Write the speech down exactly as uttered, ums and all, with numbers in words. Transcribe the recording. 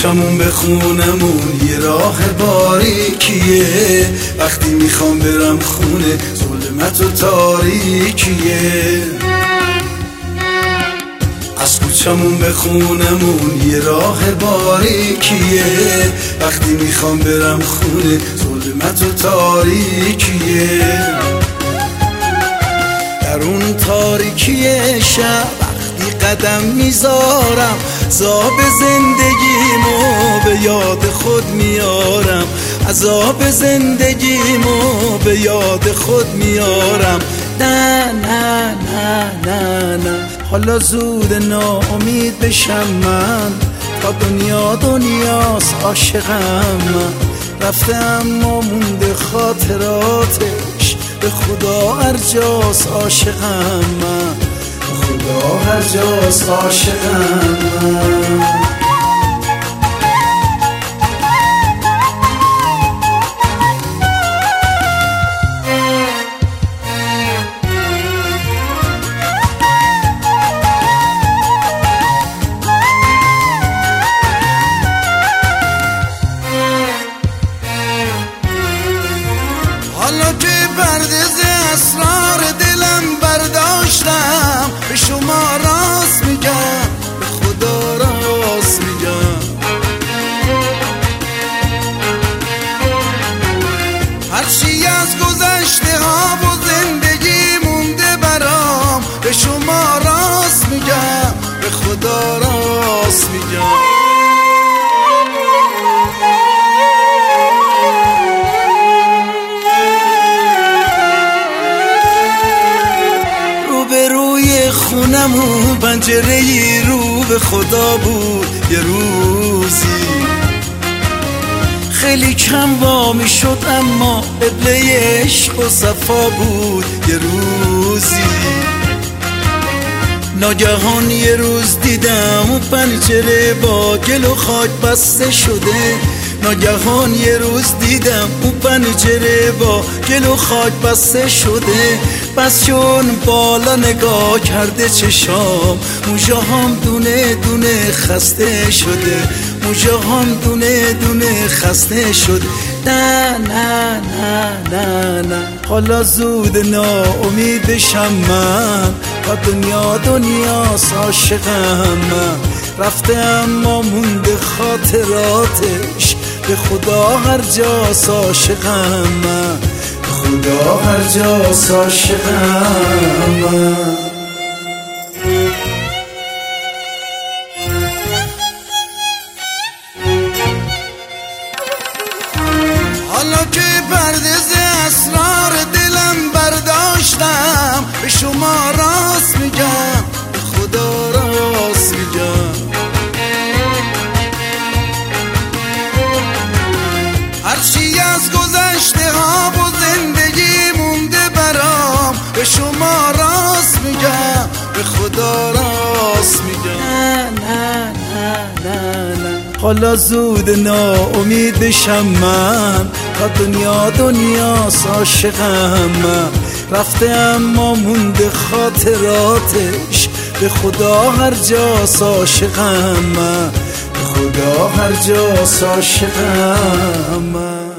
کوچمون به خونمون یه راه باریکیه، وقتی میخوام برم خونه ظلمت و تاریکیه. از کوچمون به خونمون یه راه باریکیه، وقتی میخوام برم خونه ظلمت و تاریکیه. در اون تاریکی شب وقتی قدم میذارم، عذاب زندگیمو به یاد خود میارم، عذاب زندگیمو به یاد خود میارم. نه نه نه نه نه حالا زود ناامید بشم من، تا دنیا دنیاست عاشقم من. رفته اما مونده خاطراتش، به خدا هر جاست عاشقم من، به خدا هر جاست عاشقم من. حالا که پرده‌ز اسرار دلم برداشتم، به شما راست میگم، به خدا راست میگم. هرچی از گذشته ها و زندگی مونده برام، به شما راست میگم، به خدا راست میگم. خونمون پنجره‌ای رو به خدا بود یه روزی، خیلی کم وا میشد اما قبله عشق و صفا بود یه روزی. ناگهان یه روز دیدم اون پنجره با گل و خاک بسته شده، ناگهان یه روز دیدم اون پنجره با گل و خاک بسته شده. بس چون بالا نگاه کرده چشام، موجه هم دونه دونه خسته شده، موجه هم دونه دونه خسته شد. نه نه نه نه نه حالا زود ناامید بشم من، تا دنیا دنیاست عاشقم من. رفته اما مونده خاطراتش، به خدا هر جاست عاشقم من، به خدا هر جاست عاشقم من. حالا که پرده‌ز اسرار دلم برداشتم، به شما راست میگم، به خدا راست میگم. هرچی از گذشته ها و زندگی مونده برام، به شما راست میگم، به خدا راست میگم. نه نه نه نه نه حالا زود ناامید بشم من، تا دنیا دنیاست عاشقم من. رفته اما مونده خاطراتش، به خدا هر جاست عاشقم من، به خدا هر جاست عاشقم من.